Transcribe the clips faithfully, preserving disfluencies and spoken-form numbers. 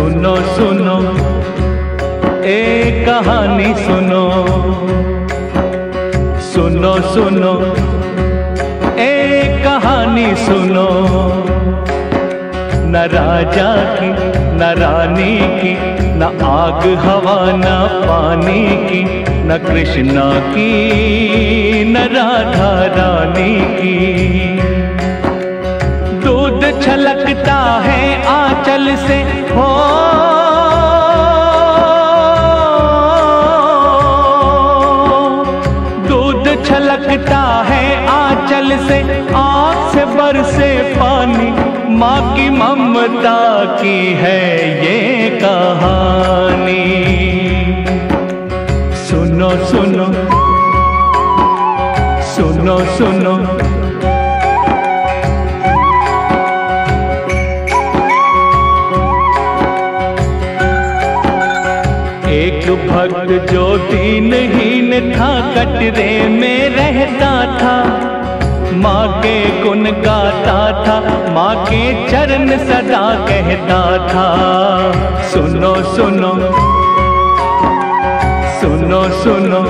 सुनो सुनो एक कहानी सुनो, सुनो सुनो एक कहानी सुनो। न राजा की न रानी की, न आग हवा न पानी की, न कृष्णा की न राधा रानी की। दूध छलकता है आंचल से हो, दूध छलकता है आंचल से, आँख से बरसे पानी, माँ की ममता की है ये कहानी। सुनो सुनो सुनो सुनो एक भक्त जो दीनहीन था, कटरे में रहता था, माँ के गुण गाता था, माँ के चरण सदा कहता था। सुनो सुनो सुनो सुनो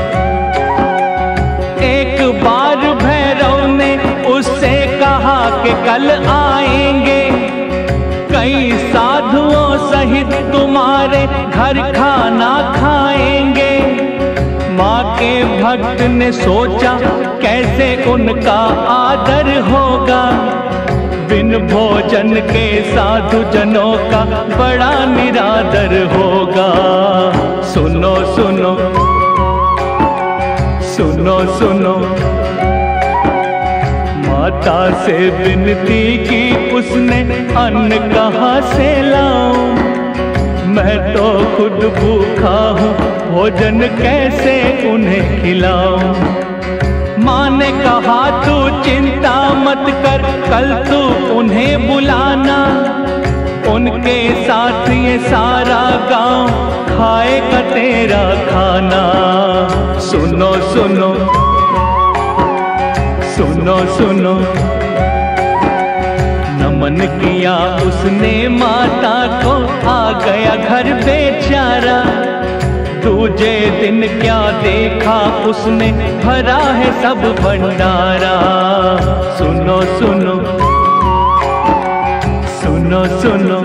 एक बार भैरव ने उससे कहा कि कल आएंगे कई साधुओं सहित तुम्हारे घर खाना खाएंगे। माँ के भक्त ने सोचा कैसे उनका आदर होगा, बिन भोजन के साधु जनों का बड़ा निरादर होगा। सुनो सुनो सुनो सुनो माता से विनती की उसने, अन्न कहाँ से लाऊं, मैं तो खुद भूखा हूँ, भोजन कैसे उन्हें खिलाऊं। माँ ने कहा तू चिंता मत कर, कल तू उन्हें बुलाना, उनके साथ ये सारा गांव खाएगा तेरा खाना। सुनो सुनो सुनो सुनो नमन किया उसने माता को, आ गया घर बेचारा। दूजे दिन क्या देखा उसने, भरा है सब भंडारा। सुनो सुनो सुनो सुनो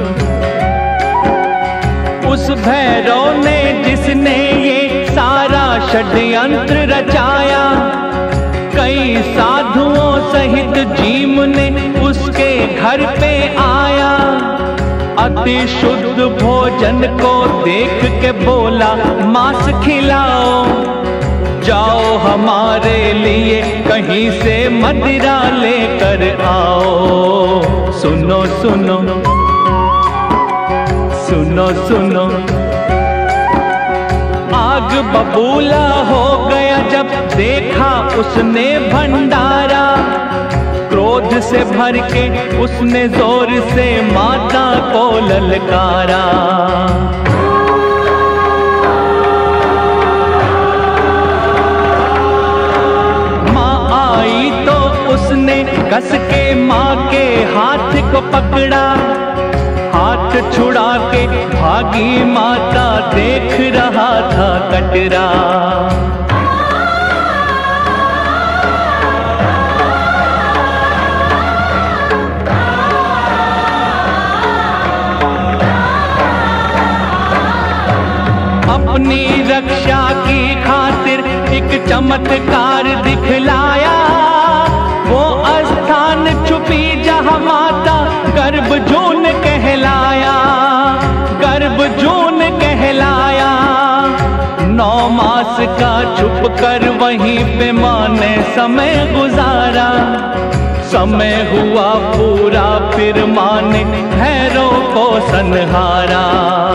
उस भैरव ने जिसने ये सारा षड्यंत्र रचाया, कई साधुओं सहित जीव ने उसके घर पे आया। अति शुद्ध भोजन को देख के बोला मांस खिलाओ, जाओ हमारे लिए कहीं से मदिरा लेकर आओ। सुनो सुनो सुनो सुनो आग बबूला हो गया जब देखा उसने भंडारा। क्रोध से भर के उसने जोर से माता को ललकारा। माँ आई तो उसने कस के माँ के हाथ को पकड़ा, हाथ छुड़ा के भागी माता, देख रहा था कटरा। अपनी रक्षा की खातिर एक चमत्कार दिखलाया, वो स्थान छुपी जहाँ माता गर्भ जून कहलाया, गर्भ जून कहलाया। नौ मास का छुप कर वहीं पे माँ ने समय गुजारा। समय हुआ पूरा फिर माँ ने भैरव को संहारा।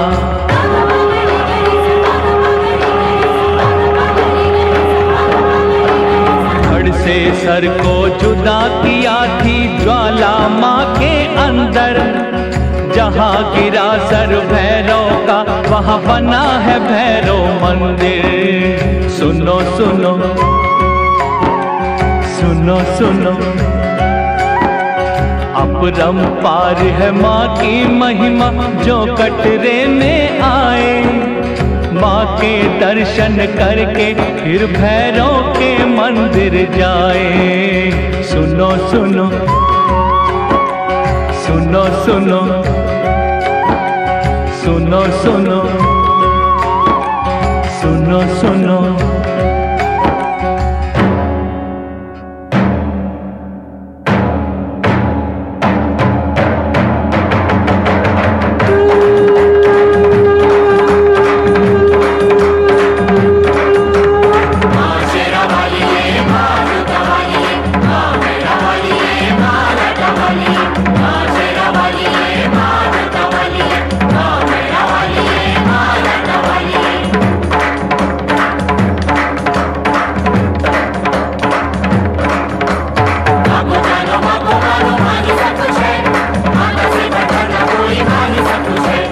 से सर को जुदा किया थी ज्वाला माँ के अंदर, जहाँ गिरा सर भैरव का वहाँ बना है भैरव मंदिर। सुनो सुनो सुनो सुनो अब अपरंपार है माँ की महिमा जो कटरे में आए। माँ के दर्शन करके फिर भैरव के मंदिर जाए। सुनो सुनो सुनो सुनो सुनो सुनो सुनो सुनो सब कुछ है।